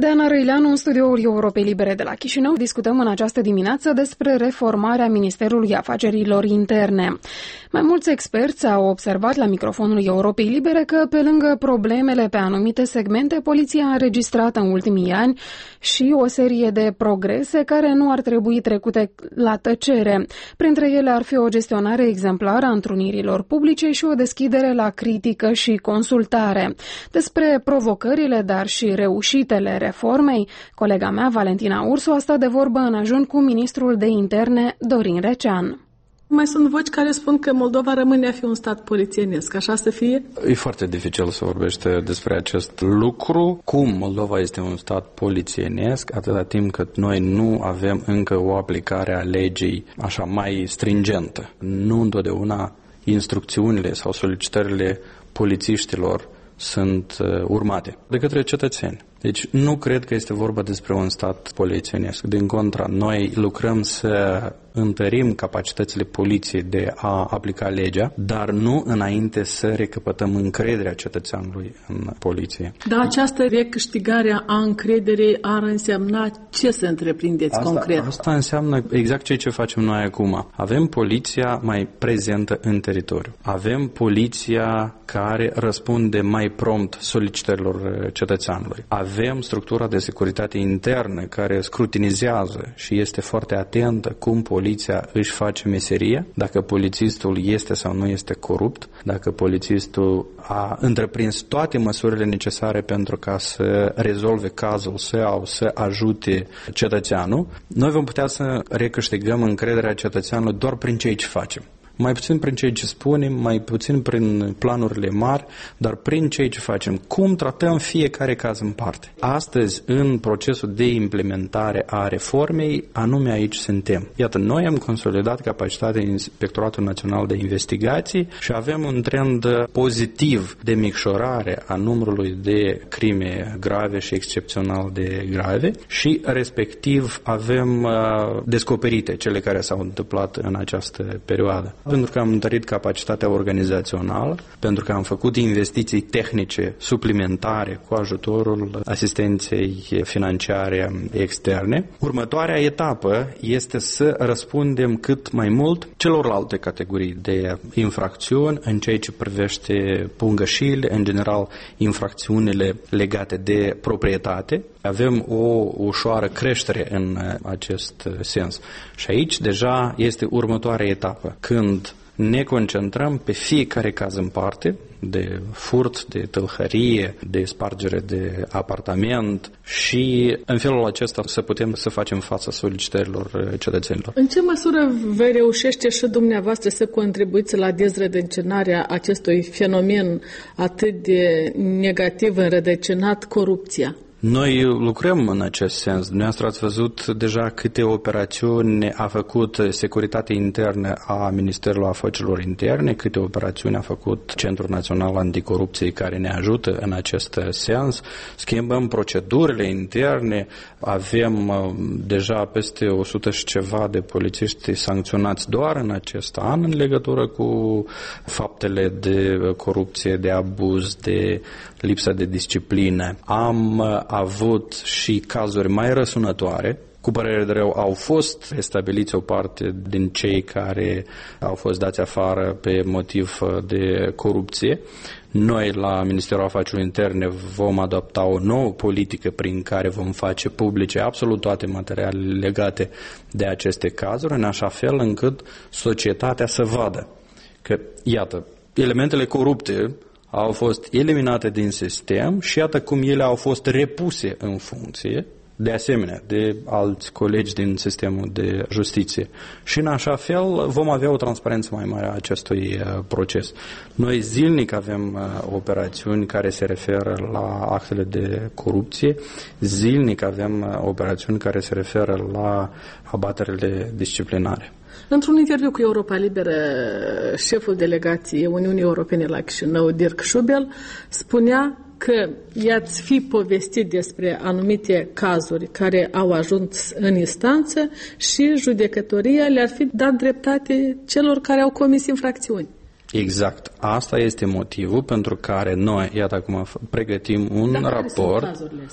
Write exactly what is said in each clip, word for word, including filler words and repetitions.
Deana Răileanu, în studioul Europei Libere de la Chișinău, discutăm în această dimineață despre reformarea Ministerului Afacerilor Interne. Mai mulți experți au observat la microfonul Europei Libere că, pe lângă problemele pe anumite segmente, poliția a înregistrat în ultimii ani și o serie de progrese care nu ar trebui trecute la tăcere. Printre ele ar fi o gestionare exemplară a întrunirilor publice și o deschidere la critică și consultare. Despre provocările, dar și reușitele reformei, colega mea, Valentina Ursu, a stat de vorbă în ajun cu ministrul de interne, Dorin Recean. Mai sunt voci care spun că Moldova rămâne a fi un stat polițienesc. Așa să fie? E foarte dificil să vorbește despre acest lucru. Cum Moldova este un stat polițienesc, atâta timp cât noi nu avem încă o aplicare a legii așa mai stringentă. Nu întotdeauna instrucțiunile sau solicitările polițiștilor sunt urmate de către cetățeni. Deci nu cred că este vorba despre un stat polițienesc. Din contra, noi lucrăm să întărim capacitățile poliției de a aplica legea, dar nu înainte să recăpătăm încrederea cetățeanului în poliție. Dar această recâștigare a încrederii ar însemna ce să întreprindeți asta, concret? Asta înseamnă exact ceea ce facem noi acum. Avem poliția mai prezentă în teritoriu. Avem poliția care răspunde mai prompt solicitărilor cetățeanului. Avem structura de securitate internă care scrutinizează și este foarte atentă cum poliția își face meseria, dacă polițistul este sau nu este corupt, dacă polițistul a întreprins toate măsurile necesare pentru ca să rezolve cazul sau să ajute cetățeanul. Noi vom putea să recâștigăm încrederea cetățeanului doar prin ceea ce facem. Mai puțin prin ceea ce spunem, mai puțin prin planurile mari, dar prin ceea ce facem. Cum tratăm fiecare caz în parte. Astăzi, în procesul de implementare a reformei, anume aici suntem. Iată, noi am consolidat capacitatea Inspectoratului Național de Investigații și avem un trend pozitiv de micșorare a numărului de crime grave și excepțional de grave și, respectiv, avem uh, descoperite cele care s-au întâmplat în această perioadă. Pentru că am întărit capacitatea organizațională, pentru că am făcut investiții tehnice suplimentare cu ajutorul asistenței financiare externe. Următoarea etapă este să răspundem cât mai mult celorlalte categorii de infracțiuni în ceea ce privește pungășile, în general infracțiunile legate de proprietate. Avem o ușoară creștere în acest sens. Și aici deja este următoarea etapă, când ne concentrăm pe fiecare caz în parte, de furt, de tâlhărie, de spargere de apartament și în felul acesta să putem să facem față solicitărilor cetățenilor. În ce măsură vă reușește și dumneavoastră să contribuiți la dezrădăcinarea acestui fenomen atât de negativ înrădăcinat, corupția? Noi lucrăm în acest sens. Dumneavoastră ați văzut deja câte operațiuni a făcut Securitatea Internă a Ministerului Afacerilor Interne, câte operațiuni a făcut Centrul Național Anticorupție care ne ajută în acest sens. Schimbăm procedurile interne, avem deja peste o sută și ceva de polițiști sancționați doar în acest an în legătură cu faptele de corupție, de abuz, de lipsa de disciplină. Am avut și cazuri mai răsunătoare. Cu părere de rău, au fost stabiliți o parte din cei care au fost dați afară pe motiv de corupție. Noi, la Ministerul Afacerilor Interne, vom adopta o nouă politică prin care vom face publice absolut toate materialele legate de aceste cazuri, în așa fel încât societatea să vadă că, iată, elementele corupte au fost eliminate din sistem și iată cum ele au fost repuse în funcție, de asemenea, de alți colegi din sistemul de justiție. Și în așa fel vom avea o transparență mai mare a acestui proces. Noi zilnic avem operațiuni care se referă la actele de corupție, zilnic avem operațiuni care se referă la abaterile disciplinare. Într-un interviu cu Europa Liberă, șeful delegației Uniunii Europene la Chișinău, Dirk Schubel, spunea că i-ați fi povestit despre anumite cazuri care au ajuns în instanță și judecătoria le-ar fi dat dreptate celor care au comis infracțiuni. Exact. Asta este motivul pentru care noi, iată acum, pregătim un Dar raport.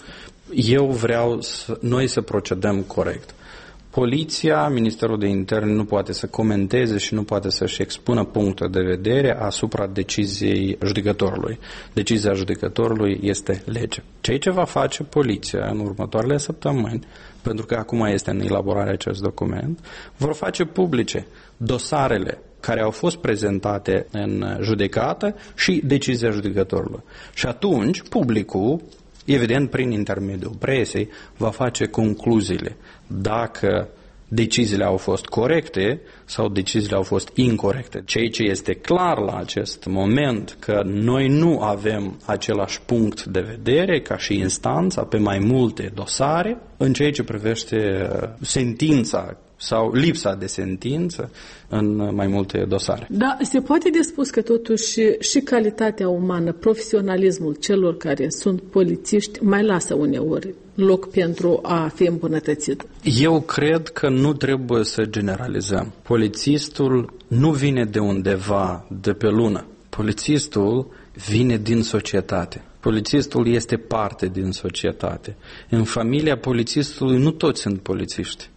Eu vreau să, noi să procedăm corect. Poliția, Ministerul de Interne nu poate să comenteze și nu poate să-și expună punctul de vedere asupra deciziei judecătorului. Decizia judecătorului este lege. Ceea ce va face poliția în următoarele săptămâni, pentru că acum este în elaborare acest document, vor face publice dosarele care au fost prezentate în judecată și decizia judecătorului. Și atunci publicul, evident prin intermediul presei, va face concluziile dacă deciziile au fost corecte sau deciziile au fost incorecte. Ceea ce este clar la acest moment că noi nu avem același punct de vedere ca și instanța pe mai multe dosare în ceea ce privește sentința sau lipsa de sentință în mai multe dosare. Da, se poate de spus că totuși și calitatea umană, profesionalismul celor care sunt polițiști mai lasă uneori loc pentru a fi îmbunătățit. Eu cred că nu trebuie să generalizăm. Polițistul nu vine de undeva, de pe lună. Polițistul vine din societate. Polițistul este parte din societate. În familia polițistului nu toți sunt polițiști.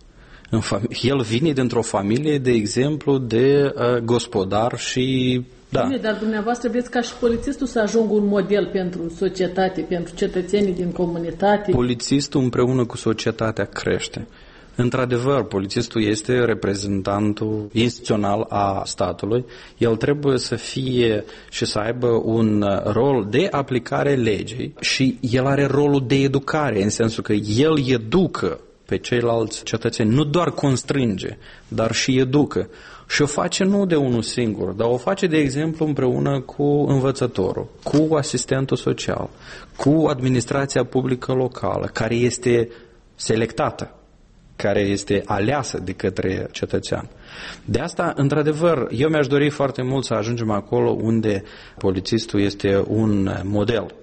El vine dintr-o familie, de exemplu, de uh, gospodar și... Da. Bine, dar dumneavoastră vreți ca și polițistul să ajungă un model pentru societate, pentru cetățenii din comunitate? Polițistul împreună cu societatea crește. Într-adevăr, polițistul este reprezentantul instituțional a statului. El trebuie să fie și să aibă un rol de aplicare legii și el are rolul de educare, în sensul că el educă pe ceilalți cetățeni, nu doar constrânge, dar și educă. Și o face nu de unul singur, dar o face, de exemplu, împreună cu învățătorul, cu asistentul social, cu administrația publică locală, care este selectată, care este aleasă de către cetățean. De asta, într-adevăr, eu mi-aș dori foarte mult să ajungem acolo unde polițistul este un model,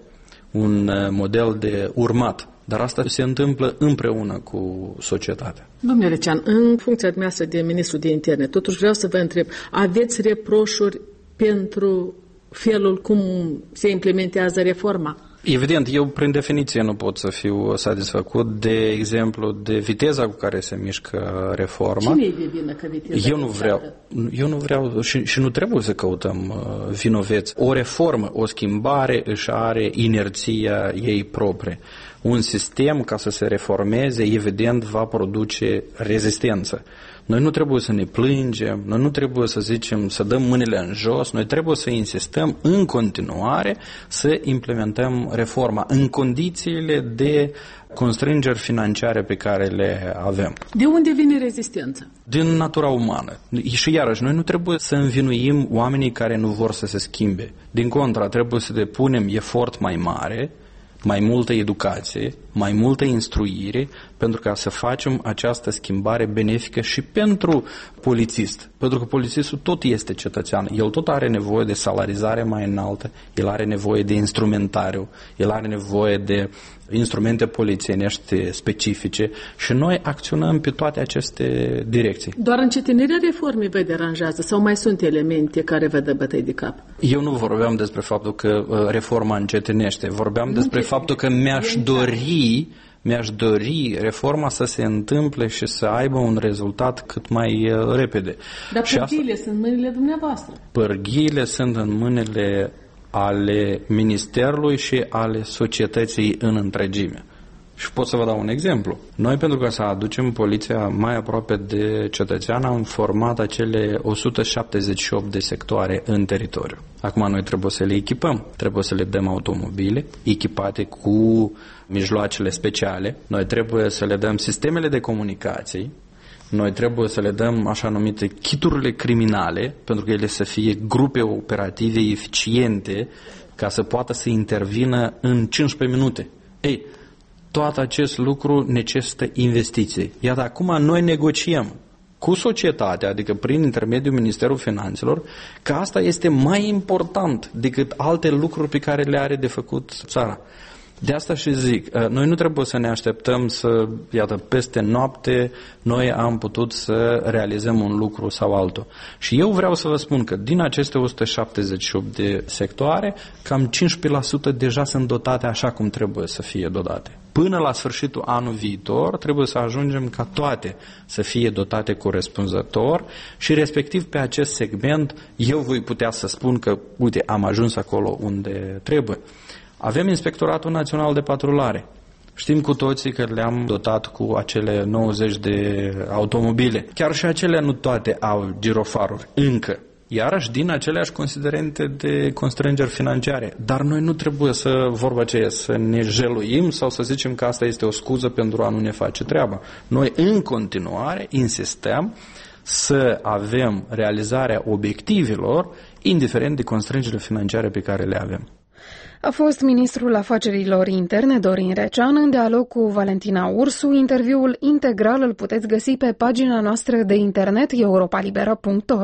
un model de urmat. Dar asta se întâmplă împreună cu societatea. Domnule Recean, în funcția dumneavoastră de ministru de interne, totuși vreau să vă întreb, aveți reproșuri pentru felul cum se implementează reforma? Evident, eu prin definiție nu pot să fiu satisfăcut, de exemplu, de viteza cu care se mișcă reforma. Cine e de vină că viteza? Eu nu vreau, eu nu vreau și, și nu trebuie să căutăm uh, vinoveți. O reformă, o schimbare își are inerția ei proprie. Un sistem, ca să se reformeze, evident, va produce rezistență. Noi nu trebuie să ne plângem, noi nu trebuie să zicem, să dăm mâinile în jos, noi trebuie să insistăm în continuare să implementăm reforma în condițiile de constrângeri financiare pe care le avem. De unde vine rezistența? Din natura umană. Și iarăși, noi nu trebuie să învinuim oamenii care nu vor să se schimbe. Din contra, trebuie să depunem efort mai mare, mai multă educație, mai multă instruire, pentru ca să facem această schimbare benefică și pentru polițist. Pentru că polițistul tot este cetățean. El tot are nevoie de salarizare mai înaltă, el are nevoie de instrumentariu, el are nevoie de instrumente polițienești specifice și noi acționăm pe toate aceste direcții. Doar încetinirea reformei vă deranjează sau mai sunt elemente care vă dă bătăi de cap? Eu nu vorbeam despre faptul că reforma încetinește, vorbeam despre faptul că mi-aș dori mi-aș dori reforma să se întâmple și să aibă un rezultat cât mai uh, repede. Dar pârghiile asta, sunt în mâinile dumneavoastră. Pârghiile sunt în mâinile ale Ministerului și ale societății în întregime. Și pot să vă dau un exemplu. Noi, pentru ca să aducem poliția mai aproape de cetățean, am format acele o sută șaptezeci și opt de sectoare în teritoriu. Acum noi trebuie să le echipăm, trebuie să le dăm automobile echipate cu mijloacele speciale, noi trebuie să le dăm sistemele de comunicații, noi trebuie să le dăm așa numite chiturile criminale, pentru că ele să fie grupe operative eficiente ca să poată să intervină în cincisprezece minute. Ei, tot acest lucru necesită investiții. Iar acum noi negociem cu societatea, adică prin intermediul Ministerului Finanțelor, că asta este mai important decât alte lucruri pe care le are de făcut țara. De asta și zic, noi nu trebuie să ne așteptăm să, iată, peste noapte noi am putut să realizăm un lucru sau altul. Și eu vreau să vă spun că din aceste o sută șaptezeci și opt de sectoare, cam cincisprezece la sută deja sunt dotate așa cum trebuie să fie dotate. Până la sfârșitul anul viitor trebuie să ajungem ca toate să fie dotate corespunzător și respectiv pe acest segment eu voi putea să spun că, uite, am ajuns acolo unde trebuie. Avem Inspectoratul Național de Patrulare. Știm cu toții că le-am dotat cu acele nouăzeci de automobile. Chiar și acelea nu toate au girofaruri încă. Iarăși din aceleași considerente de constrângeri financiare. Dar noi nu trebuie să, vorba aceea, să ne jeluim sau să zicem că asta este o scuză pentru a nu ne face treaba. Noi în continuare insistăm să avem realizarea obiectivelor, indiferent de constrângerile financiare pe care le avem. A fost ministrul afacerilor interne Dorin Recean în dialog cu Valentina Ursu. Interviul integral îl puteți găsi pe pagina noastră de internet europa liberă punct org.